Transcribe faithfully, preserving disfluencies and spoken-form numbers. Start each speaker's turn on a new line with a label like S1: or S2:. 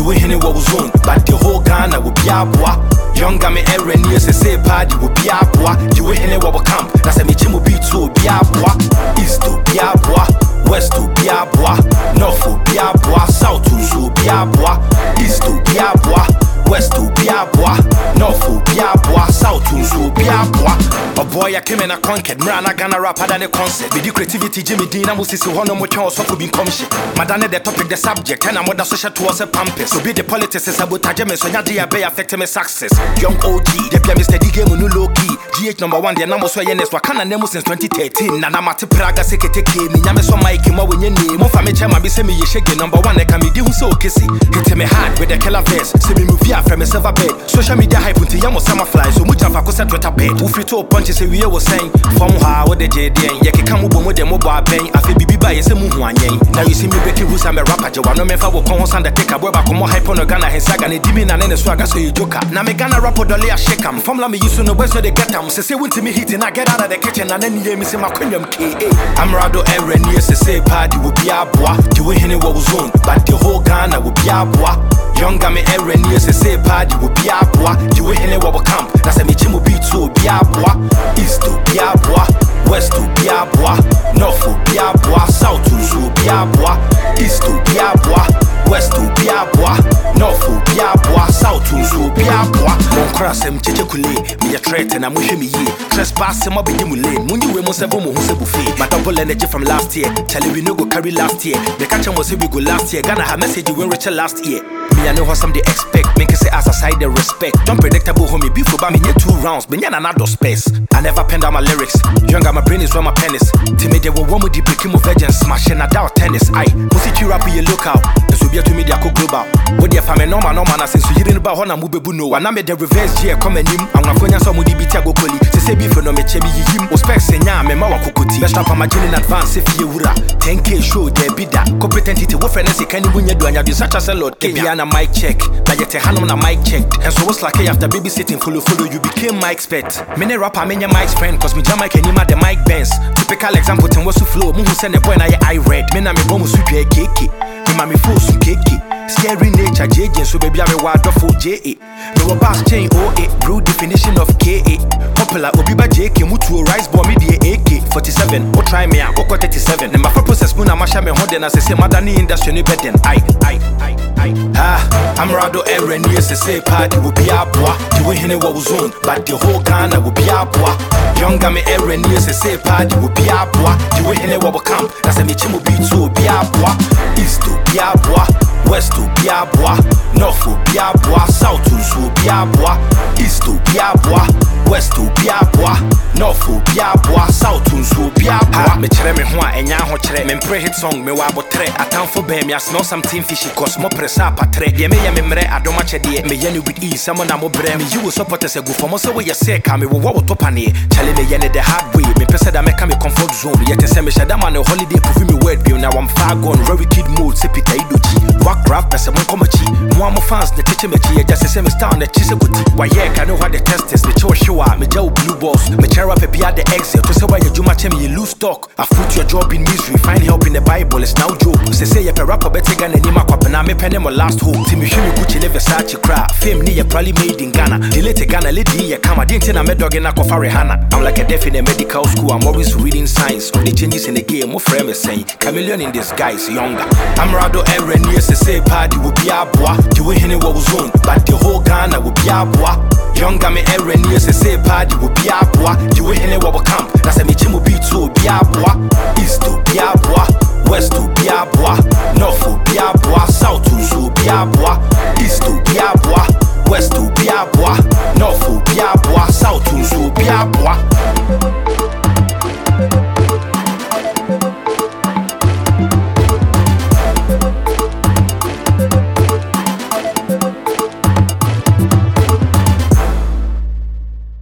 S1: You will hear what was on, but the whole Ghana will be a boy. Younger me every year say party will be a boy. You will hear what will camp. That's a me will be to be a boy. East to be a boy, west to be a boy, north to be a boy, south to be a boy, east to be a boy, west to be a boy, north to be a boy, south to be a boy. A boy I came in a conquered, Mrana Ghana rapper than a concert. With the creativity, Jimmy Dean, I was see one of my channels so could be come shit. Madonna the topic, the subject, and I'm what the social towards a pampers. So be the politics is sabotage me, so Nadia Bay affecting my success. Young O G, the P M Mister D game no low key. G H number one, the number so yenes Wakana Nemo since twenty thirteen. Nana Mati Praga Sekete me, Yameso Mike, my when you name, Mofa me chama be send me shaking number one, I can be doing so kissy. Hit me hard with the killer face, see me move here from a silver bed. Social media hype until Yamo summer fly, so much of a cosset with a bed. Who free to punches a we was saying, from how what the J D N, Yaki come up with the mobile bang, I feel be by a Muan. Now you see me breaking who's I'm a rapper, Joanna Mefa will come on the take a web, come on hype on a Ghana, and Saga, and Dimmy and then a swagger, so you joker. Now me Ghana rapper, the layer shake em. From Lamy, you soon know where they get them. Say, when to me hitting, I get out of the kitchen, and then you miss my queen K A. I'm Rado every year, say party will be a boy. You will hear what was on, but the whole Ghana will be a boy. Younger me every year, say party will be a boy. You will hear what will camp. That's a me chimo beat to be a boy. East to be a boy, west to be a boy, north to be a boy, south to be a boy, east to be a boy, west to be a boy, north to be a boy, south to be a boy. Mon cross him chichekule, me a threat and I'm with me ye. Trespass him up in him lane. When you were most of them who say buffet. My double energy from last year. Tell you we no go carry last year. The catch was say we go last year. Ghana have message you when richer last year. Me I know how some they expect. Make it say as a side the respect. Unpredictable homie before by me near two rounds. Me yana not space. I never penned out my lyrics. Younger my brain is where my pen is. Timid they were one with the breaking of virgin smashing a doubt tennis. I pussy you rap you look out. This will be to media co global. What the family normal normal since you didn't about Hona Mubebu no. And I made the reverse here come and him. I'm going to some with the B T A go coli. Say be for no me chemi him. O specs and ya me mawa kukuti. Best rap my in advance if you wura. ten K show there be that. Competentity what fancy can you win your do and you do such as a lot. Kebiana mic check. Now you tell Hannah mic check. And so what's like after babysitting follow follow you became my expert. Many rapper many mic's friend cause me jam can you the mic bands. Typical example ten was to flow. Mu send a boy na I read. Me na me bomu su J K K. Me ma me full su K K. Scary nature J J so baby I me wad for J A. Me wa bass chain O A. Broad definition of K A. Popular Obiba J K mutu rise boy me the A K forty-seven. Or try me a Oko thirty-seven. And my process moon masha me hoden as I say madani industry ni beden. I I I I ah I'm Rado every year say party will be a boy. You will hear what was on, but the whole Ghana will be a boy. Younger me every year say party will be a boy. You will hear what will camp. That's a me chimo beat to be a boy. East to be a boy, west to be a boy, north to be a boy, south to be a boy, east to be a boy, west to be a boy, north to be a boy, south to be a boy. Me chere me ho a enya ho chere me pre hit song me wa botre atamfo be me smell something fishy cause mo pressa patre de me ye me mre adoma chede me ye ni with ease some na mo bre me you support us go for mo so we ye say ka me wo wo to pane chale me ye ne the hard way me pesa da me ka me comfort zone yet say me shada man holiday prove me word be now I'm far gone very kid mode say Peter Idochi rock rap pesa mo come chi mo am fans the teach me chi just say me star on the chise guti why ye ka know how the test is me show show me jaw blue balls me cheer up be at the exit to say why you juma chemi you lose stock I put your job in misery find help in the Bible it's now joke say say you rapper better than any ma kwapena me penny my last hope Timmy show me Gucci never Versace cry fame ni you probably made in Ghana delete Ghana lady ya kama didn't na me dog in akwa Rihanna I'm like a deaf in a medical school I'm always reading science on the changes in the game what frame is saying chameleon in disguise younger I'm Rado every year say party will be a boy you will hear what was on but the whole Ghana will be a boy younger me every year say party will be a boy you will hear what will camp that's a me chimo beat to be a boy